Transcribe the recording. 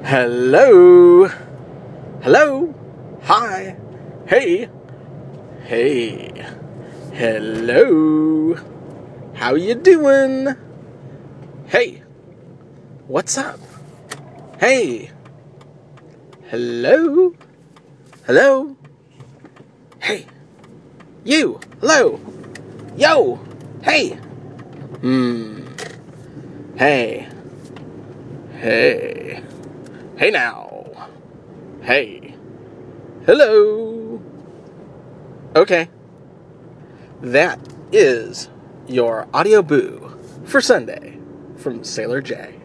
Hello? Hello? Hi? Hey? Hey? Hello? How you doing? Hey? What's up? Hey? Hello? Hello? Hey? You? Hello? Yo? Hey? Hey? Hey? Hey now? Hey? Hello? Okay. That is your audio boo for Sunday from Sailor J.